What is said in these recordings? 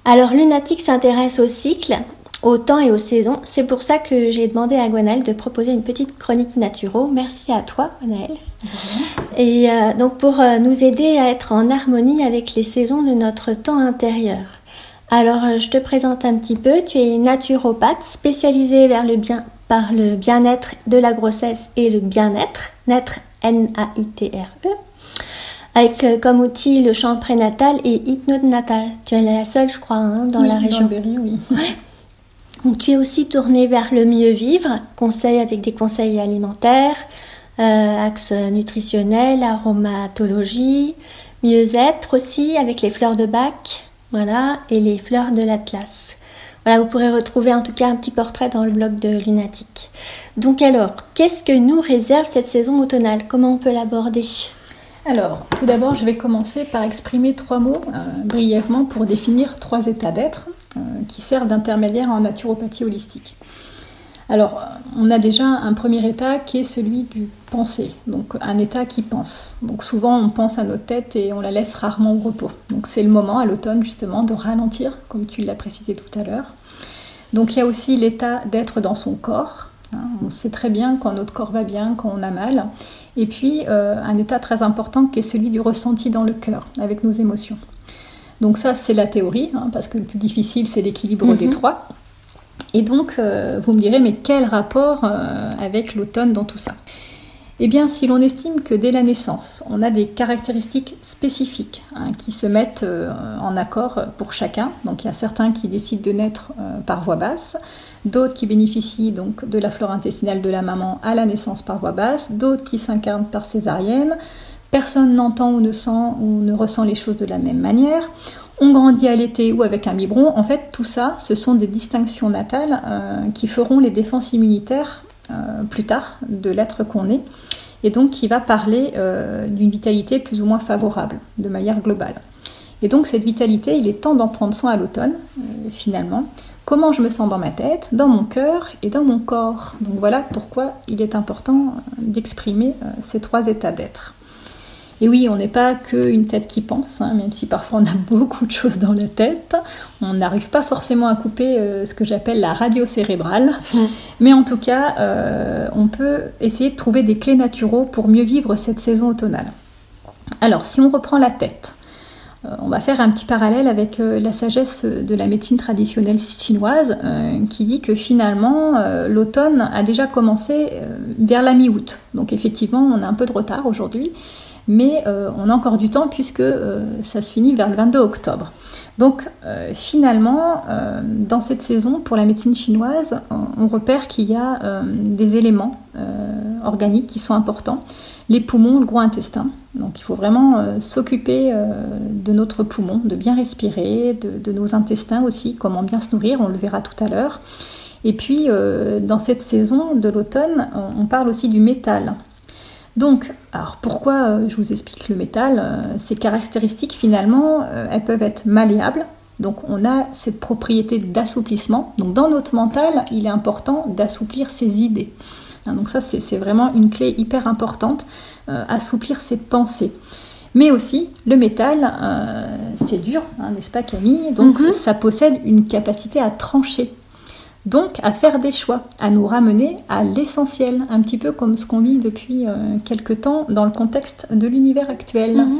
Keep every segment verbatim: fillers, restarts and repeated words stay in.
Alors, Lunatique s'intéresse au cycle, au temps et aux saisons. C'est pour ça que j'ai demandé à Gwenaëlle de proposer une petite chronique naturo. Merci à toi, Gwenaëlle. Mmh. Et euh, donc, pour euh, nous aider à être en harmonie avec les saisons de notre temps intérieur. Alors, euh, je te présente un petit peu. Tu es naturopathe spécialisée vers le bien, par le bien-être de la grossesse et le bien-être, naître N A I T R E, avec euh, comme outil le chant prénatal et hypnonatal. Tu es la seule, je crois, hein, dans oui, la région. Dans le Berry, oui. Ouais. Donc, tu es aussi tournée vers le mieux vivre, conseils avec des conseils alimentaires, euh, axe nutritionnel, aromatologie, mieux-être aussi avec les fleurs de Bach, voilà, et les fleurs de l'Atlas. Voilà, vous pourrez retrouver en tout cas un petit portrait dans le blog de Lunatique. Donc alors, qu'est-ce que nous réserve cette saison automnale? Comment on peut l'aborder? Alors, tout d'abord, je vais commencer par exprimer trois mots euh, brièvement pour définir trois états d'être euh, qui servent d'intermédiaire en naturopathie holistique. Alors, on a déjà un premier état qui est celui du penser, donc un état qui pense. Donc souvent, on pense à notre tête et on la laisse rarement au repos. Donc c'est le moment à l'automne justement de ralentir, comme tu l'as précisé tout à l'heure. Donc il y a aussi l'état d'être dans son corps. On sait très bien quand notre corps va bien, quand on a mal. Et puis, euh, un état très important qui est celui du ressenti dans le cœur, avec nos émotions. Donc ça, c'est la théorie, hein, parce que le plus difficile, c'est l'équilibre mm-hmm. des trois. Et donc, euh, vous me direz, mais quel rapport euh, avec l'automne dans tout ça? Eh bien, si l'on estime que dès la naissance, on a des caractéristiques spécifiques hein, qui se mettent euh, en accord pour chacun. Donc, il y a certains qui décident de naître euh, par voie basse, d'autres qui bénéficient donc de la flore intestinale de la maman à la naissance par voie basse, d'autres qui s'incarnent par césarienne. Personne n'entend ou ne sent ou ne ressent les choses de la même manière. On grandit à l'été ou avec un biberon. En fait, tout ça, ce sont des distinctions natales euh, qui feront les défenses immunitaires euh, plus tard de l'être qu'on est, et donc qui va parler euh, d'une vitalité plus ou moins favorable, de manière globale. Et donc cette vitalité, il est temps d'en prendre soin à l'automne, euh, finalement. Comment je me sens dans ma tête, dans mon cœur et dans mon corps. Donc voilà pourquoi il est important d'exprimer euh, ces trois états d'être. Et oui, on n'est pas qu'une tête qui pense, hein, même si parfois on a beaucoup de choses dans la tête. On n'arrive pas forcément à couper euh, ce que j'appelle la radio cérébrale. Mmh. Mais en tout cas, euh, on peut essayer de trouver des clés naturaux pour mieux vivre cette saison automnale. Alors, si on reprend la tête, euh, on va faire un petit parallèle avec euh, la sagesse de la médecine traditionnelle chinoise euh, qui dit que finalement, euh, l'automne a déjà commencé euh, vers la mi-août. Donc effectivement, on a un peu de retard aujourd'hui. Mais euh, on a encore du temps puisque euh, ça se finit vers le vingt-deux octobre. Donc euh, finalement, euh, dans cette saison, pour la médecine chinoise, on, on repère qu'il y a euh, des éléments euh, organiques qui sont importants. Les poumons, le gros intestin. Donc il faut vraiment euh, s'occuper euh, de notre poumon, de bien respirer, de, de nos intestins aussi, comment bien se nourrir, on le verra tout à l'heure. Et puis euh, dans cette saison de l'automne, on, on parle aussi du métal. Donc, alors pourquoi euh, je vous explique le métal euh, Ces caractéristiques, finalement, euh, elles peuvent être malléables. Donc, on a cette propriété d'assouplissement. Donc, dans notre mental, il est important d'assouplir ses idées. Hein, donc ça, c'est, c'est vraiment une clé hyper importante, euh, assouplir ses pensées. Mais aussi, le métal, euh, c'est dur, hein, n'est-ce pas Camille? Donc, mm-hmm. ça possède une capacité à trancher. Donc, à faire des choix, à nous ramener à l'essentiel, un petit peu comme ce qu'on vit depuis euh, quelque temps dans le contexte de l'univers actuel. Mmh.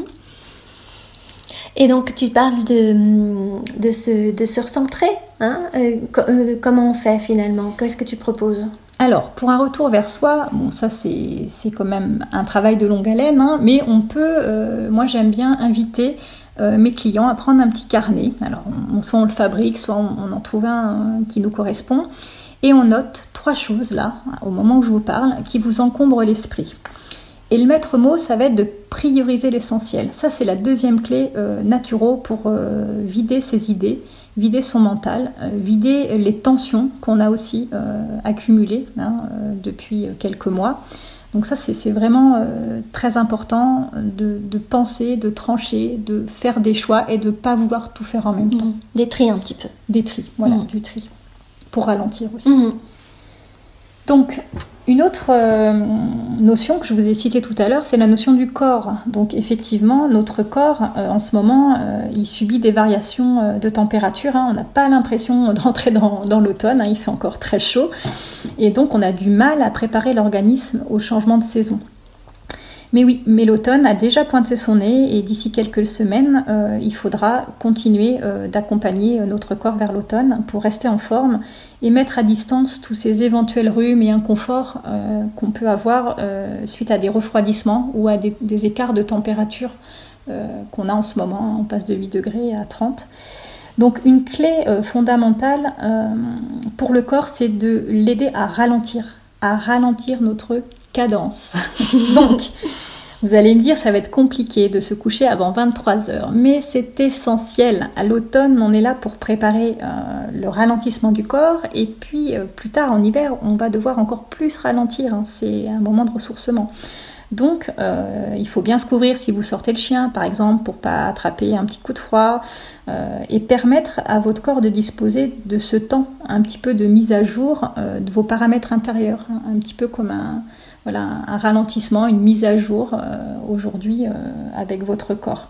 Et donc, tu parles de, de, se, de se recentrer, hein euh, co- euh, comment on fait finalement? Qu'est-ce que tu proposes? Alors, pour un retour vers soi, bon, ça c'est, c'est quand même un travail de longue haleine, hein, mais on peut, euh, moi j'aime bien inviter euh, mes clients à prendre un petit carnet. Alors, on, soit on le fabrique, soit on, on en trouve un euh, qui nous correspond, et on note trois choses là, au moment où je vous parle, qui vous encombrent l'esprit. Et le maître mot, ça va être de prioriser l'essentiel. Ça, c'est la deuxième clé euh, naturelle pour euh, vider ses idées, vider son mental, euh, vider les tensions qu'on a aussi euh, accumulées hein, euh, depuis quelques mois. Donc ça, c'est, c'est vraiment euh, très important de, de penser, de trancher, de faire des choix et de ne pas vouloir tout faire en même temps. Mmh. Des tris un petit peu. Des tris, voilà, mmh. du tri, pour ralentir aussi. Mmh. Donc, Une autre euh, notion que je vous ai citée tout à l'heure, c'est la notion du corps. Donc effectivement, notre corps, euh, en ce moment, euh, il subit des variations euh, de température. Hein. On n'a pas l'impression de rentrer dans, dans l'automne, hein. Il fait encore très chaud. Et donc on a du mal à préparer l'organisme au changement de saison. Mais oui, mais l'automne a déjà pointé son nez et d'ici quelques semaines, euh, il faudra continuer euh, d'accompagner notre corps vers l'automne pour rester en forme et mettre à distance tous ces éventuels rhumes et inconforts euh, qu'on peut avoir euh, suite à des refroidissements ou à des, des écarts de température euh, qu'on a en ce moment. On passe de huit degrés à trente. Donc une clé euh, fondamentale euh, pour le corps, c'est de l'aider à ralentir, à ralentir notre cadence. Donc, vous allez me dire, ça va être compliqué de se coucher avant vingt-trois heures, mais c'est essentiel. À l'automne, on est là pour préparer euh, le ralentissement du corps, et puis euh, plus tard, en hiver, on va devoir encore plus ralentir. Hein. C'est un moment de ressourcement. Donc, euh, il faut bien se couvrir si vous sortez le chien, par exemple, pour pas attraper un petit coup de froid, euh, et permettre à votre corps de disposer de ce temps, un petit peu de mise à jour euh, de vos paramètres intérieurs, hein, un petit peu comme un, voilà, un ralentissement, une mise à jour euh, aujourd'hui euh, avec votre corps.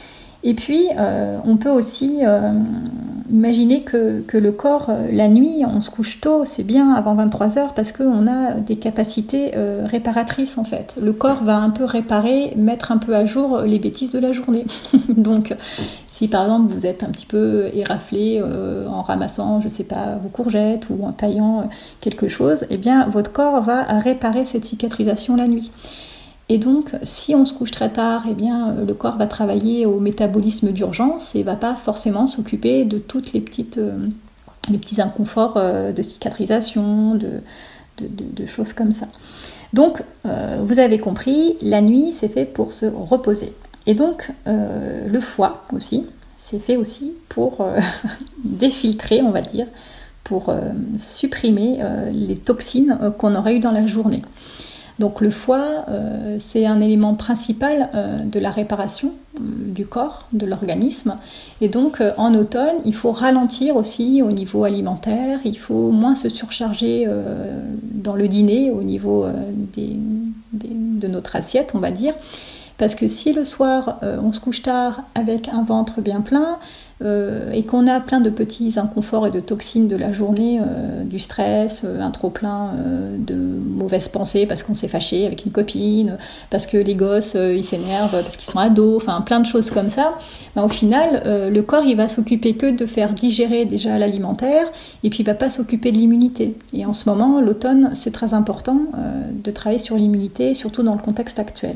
Et puis, euh, on peut aussi euh, imaginer que, que le corps, euh, la nuit, on se couche tôt, c'est bien avant vingt-trois heures parce qu'on a des capacités euh, réparatrices en fait. Le corps va un peu réparer, mettre un peu à jour les bêtises de la journée. Donc, si par exemple vous êtes un petit peu éraflé euh, en ramassant, je sais pas, vos courgettes ou en taillant euh, quelque chose, eh bien votre corps va réparer cette cicatrisation la nuit. Et donc, si on se couche très tard, eh bien, le corps va travailler au métabolisme d'urgence et ne va pas forcément s'occuper de toutes les petites, euh, les petits inconforts euh, de cicatrisation, de, de, de, de choses comme ça. Donc, euh, vous avez compris, la nuit, c'est fait pour se reposer. Et donc, euh, le foie aussi, c'est fait aussi pour euh, défiltrer, on va dire, pour euh, supprimer euh, les toxines euh, qu'on aurait eues dans la journée. Donc le foie, euh, c'est un élément principal euh, de la réparation euh, du corps, de l'organisme. Et donc euh, en automne, il faut ralentir aussi au niveau alimentaire, il faut moins se surcharger euh, dans le dîner au niveau euh, des, des, de notre assiette, on va dire. Parce que si le soir, euh, on se couche tard avec un ventre bien plein, Euh, et qu'on a plein de petits inconforts et de toxines de la journée, euh, du stress, euh, un trop-plein euh, de mauvaises pensées parce qu'on s'est fâché avec une copine, parce que les gosses euh, ils s'énervent parce qu'ils sont ados, enfin plein de choses comme ça, ben, au final euh, le corps il va s'occuper que de faire digérer déjà l'alimentaire et puis il va pas s'occuper de l'immunité. Et en ce moment, l'automne, c'est très important euh, de travailler sur l'immunité, surtout dans le contexte actuel.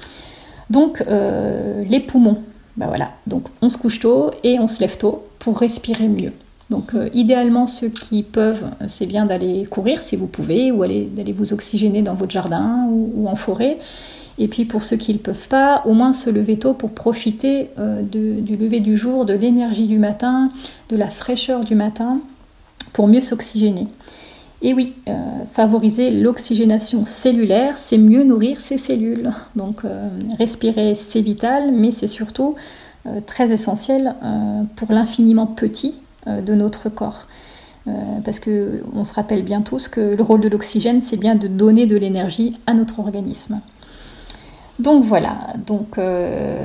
Donc euh, les poumons. Ben voilà, donc on se couche tôt et on se lève tôt pour respirer mieux. Donc euh, idéalement, ceux qui peuvent, c'est bien d'aller courir si vous pouvez, ou aller, d'aller vous oxygéner dans votre jardin ou, ou en forêt. Et puis pour ceux qui ne le peuvent pas, au moins se lever tôt pour profiter euh, de, du lever du jour, de l'énergie du matin, de la fraîcheur du matin, pour mieux s'oxygéner. Et oui, euh, favoriser l'oxygénation cellulaire, c'est mieux nourrir ses cellules. Donc euh, respirer, c'est vital, mais c'est surtout euh, très essentiel euh, pour l'infiniment petit euh, de notre corps. Euh, parce qu'on se rappelle bien tous que le rôle de l'oxygène, c'est bien de donner de l'énergie à notre organisme. Donc voilà, donc, euh,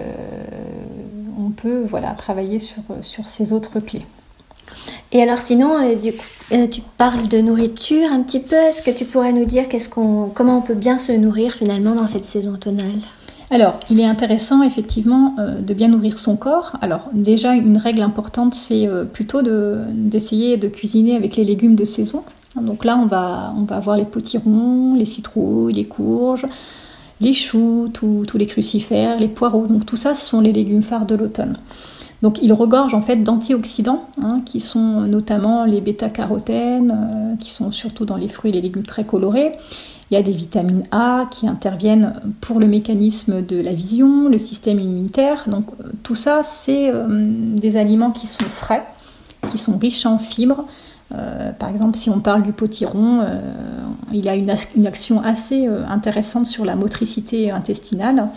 on peut voilà, travailler sur, sur ces autres clés. Et alors sinon, euh, du coup, euh, tu parles de nourriture un petit peu. Est-ce que tu pourrais nous dire qu'est-ce qu'on, comment on peut bien se nourrir finalement dans cette saison automnale ? Alors, il est intéressant effectivement euh, de bien nourrir son corps. Alors déjà, une règle importante, c'est euh, plutôt de, d'essayer de cuisiner avec les légumes de saison. Donc là, on va, on va avoir les potirons, les citrouilles, les courges, les choux, tous les crucifères, les poireaux. Donc tout ça, ce sont les légumes phares de l'automne. Donc ils regorgent en fait d'antioxydants, hein, qui sont notamment les bêta-carotènes, euh, qui sont surtout dans les fruits et les légumes très colorés. Il y a des vitamines A qui interviennent pour le mécanisme de la vision, le système immunitaire. Donc euh, tout ça, c'est euh, des aliments qui sont frais, qui sont riches en fibres. Euh, par exemple, si on parle du potiron, euh, il a une, une action assez euh, intéressante sur la motricité intestinale.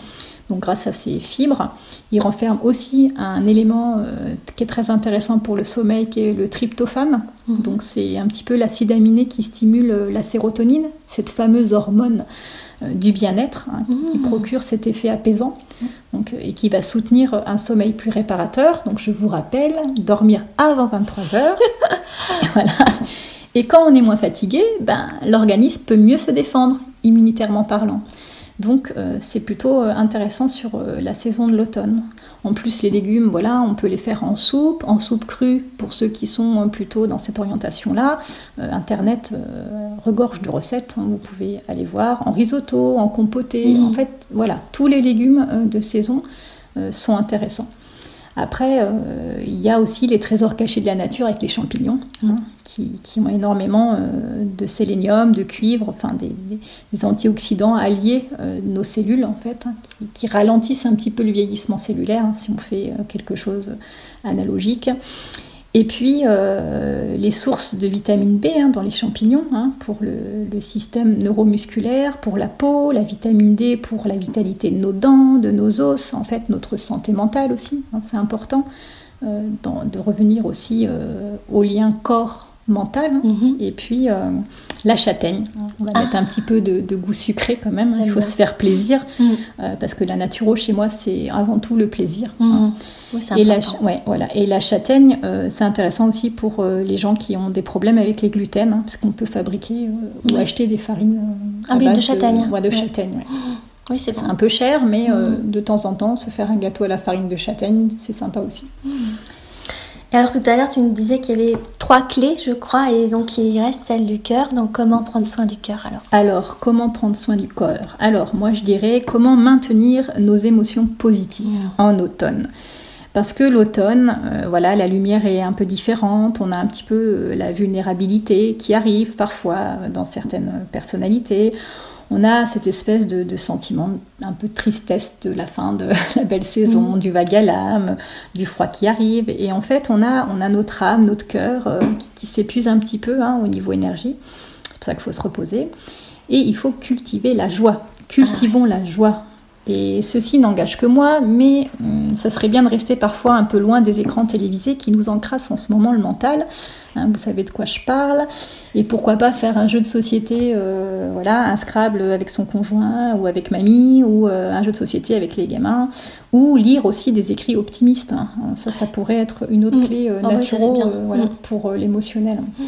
Donc grâce à ces fibres, il renferme aussi un élément euh, qui est très intéressant pour le sommeil, qui est le tryptophane. Mmh. Donc c'est un petit peu l'acide aminé qui stimule la sérotonine, cette fameuse hormone euh, du bien-être, hein, qui, mmh. qui procure cet effet apaisant, donc, et qui va soutenir un sommeil plus réparateur. Donc je vous rappelle, dormir avant vingt-trois heures. Voilà. Et quand on est moins fatigué, ben, l'organisme peut mieux se défendre, immunitairement parlant. Donc euh, c'est plutôt euh, intéressant sur euh, la saison de l'automne. En plus, les légumes, voilà, on peut les faire en soupe, en soupe crue pour ceux qui sont euh, plutôt dans cette orientation-là. Euh, Internet euh, regorge de recettes, hein, vous pouvez aller voir, en risotto, en compoté. Mmh. En fait, voilà, tous les légumes euh, de saison euh, sont intéressants. Après, euh, il y a aussi les trésors cachés de la nature avec les champignons, hein, qui, qui ont énormément euh, de sélénium, de cuivre, enfin des, des, des antioxydants alliés euh, nos cellules en fait, hein, qui, qui ralentissent un petit peu le vieillissement cellulaire, hein, si on fait euh, quelque chose analogique. Et puis euh, les sources de vitamine B hein, dans les champignons, hein, pour le, le système neuromusculaire, pour la peau, la vitamine D pour la vitalité de nos dents, de nos os, en fait notre santé mentale aussi, hein, c'est important euh, dans, de revenir aussi euh, au lien corps mental, hein, mm-hmm. et puis euh, la châtaigne, on va ah. mettre un petit peu de, de goût sucré quand même, il faut se faire plaisir, mm. euh, parce que la naturo chez moi c'est avant tout le plaisir, mm. hein. Oui, c'est et, la, ouais, voilà. Et la châtaigne, euh, c'est intéressant aussi pour euh, les gens qui ont des problèmes avec les gluten, hein, parce qu'on peut fabriquer euh, ou acheter des farines euh, ah, à base de châtaigne. De, ouais, de ouais. châtaigne ouais. Oui, c'est, c'est bon. un peu cher, mais euh, mm. de temps en temps, se faire un gâteau à la farine de châtaigne, c'est sympa aussi. Mm. Et alors tout à l'heure, tu nous disais qu'il y avait trois clés, je crois, et donc il reste celle du cœur. Donc comment prendre soin du cœur alors ? Alors, comment prendre soin du cœur ? Alors, moi je dirais comment maintenir nos émotions positives mmh. en automne. Parce que l'automne, euh, voilà, la lumière est un peu différente, on a un petit peu euh, la vulnérabilité qui arrive parfois dans certaines personnalités. On a cette espèce de, de sentiment un peu de tristesse de la fin de la belle saison, mmh. du vague à l'âme, du froid qui arrive. Et en fait, on a, on a notre âme, notre cœur euh, qui, qui s'épuise un petit peu hein, au niveau énergie. C'est pour ça qu'il faut se reposer. Et il faut cultiver la joie. Cultivons ah. la joie. Et ceci n'engage que moi, mais hum, ça serait bien de rester parfois un peu loin des écrans télévisés qui nous encrassent en ce moment le mental. Hein, vous savez de quoi je parle. Et pourquoi pas faire un jeu de société, euh, voilà, un Scrabble avec son conjoint ou avec mamie, ou euh, un jeu de société avec les gamins, ou lire aussi des écrits optimistes. Hein. Ça, ça pourrait être une autre mmh. clé euh, oh, naturelle oui, euh, voilà, mmh. pour euh, l'émotionnel. Mmh.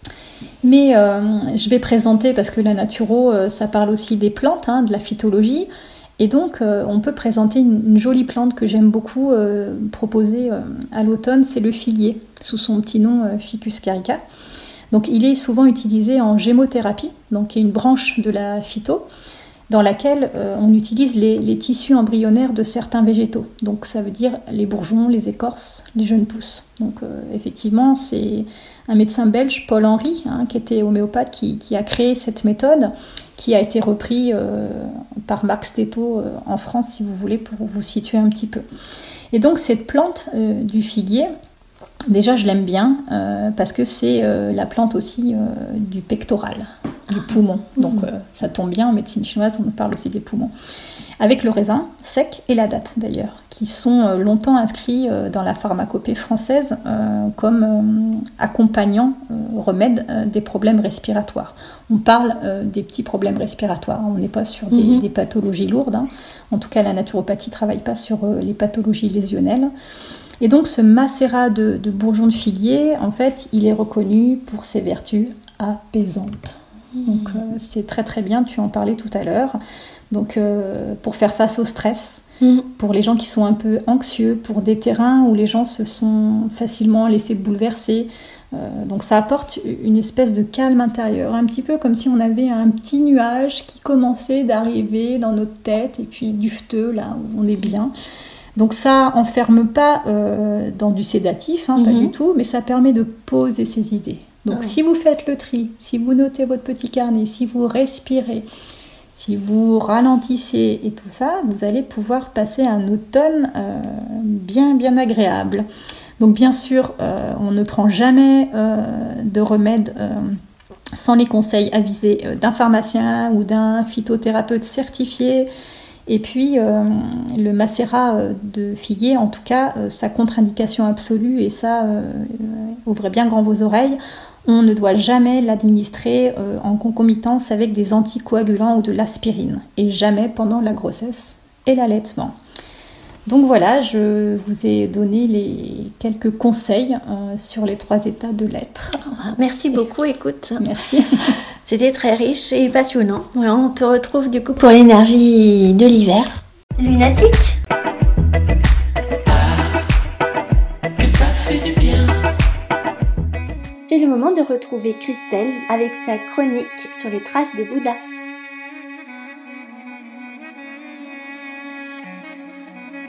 Mais euh, je vais présenter, parce que la naturo, euh, ça parle aussi des plantes, hein, de la phytologie. Et donc, euh, on peut présenter une, une jolie plante que j'aime beaucoup euh, proposer euh, à l'automne, c'est le figuier, sous son petit nom euh, Ficus carica. Donc, il est souvent utilisé en gémothérapie, donc qui est une branche de la phyto, dans laquelle euh, on utilise les, les tissus embryonnaires de certains végétaux. Donc, ça veut dire les bourgeons, les écorces, les jeunes pousses. Donc, euh, effectivement, c'est un médecin belge, Paul Henry, hein, qui était homéopathe, qui, qui a créé cette méthode, qui a été repris euh, par Marc Stetto euh, en France, si vous voulez, pour vous situer un petit peu. Et donc, cette plante euh, du figuier, déjà, je l'aime bien, euh, parce que c'est euh, la plante aussi euh, du pectoral, du poumon. Donc, euh, ça tombe bien, en médecine chinoise, on parle aussi des poumons. Avec le raisin sec et la date, d'ailleurs, qui sont euh, longtemps inscrits euh, dans la pharmacopée française euh, comme euh, accompagnant, euh, remède euh, des problèmes respiratoires. On parle euh, des petits problèmes respiratoires, on n'est pas sur des, mm-hmm. des pathologies lourdes. Hein. En tout cas, la naturopathie ne travaille pas sur euh, les pathologies lésionnelles. Et donc, ce macérat de, de bourgeons de figuier, en fait, il est reconnu pour ses vertus apaisantes. Mm-hmm. Donc, euh, c'est très très bien, tu en parlais tout à l'heure. Donc, euh, pour faire face au stress, mmh. pour les gens qui sont un peu anxieux, pour des terrains où les gens se sont facilement laissés bouleverser. Euh, donc, ça apporte une espèce de calme intérieur, un petit peu comme si on avait un petit nuage qui commençait d'arriver dans notre tête, et puis dufteux, là où on est bien. Donc, ça enferme pas euh, dans du sédatif, hein, mmh. pas du tout, mais ça permet de poser ses idées. Donc, ah. si vous faites le tri, si vous notez votre petit carnet, si vous respirez, si vous ralentissez et tout ça, vous allez pouvoir passer un automne euh, bien, bien agréable. Donc bien sûr, euh, on ne prend jamais euh, de remède euh, sans les conseils avisés d'un pharmacien ou d'un phytothérapeute certifié. Et puis, euh, le macérat de figuier, en tout cas, euh, sa contre-indication absolue, et ça, euh, ouvrez bien grand vos oreilles, on ne doit jamais l'administrer euh, en concomitance avec des anticoagulants ou de l'aspirine, et jamais pendant la grossesse et l'allaitement. Donc voilà, je vous ai donné les quelques conseils euh, sur les trois états de l'être. Merci beaucoup, écoute. Merci. C'était très riche et passionnant. Voilà, on te retrouve du coup pour l'énergie de l'hiver. Lunatique. Ah, que ça fait du bien. C'est le moment de retrouver Christelle avec sa chronique sur les traces de Bouddha.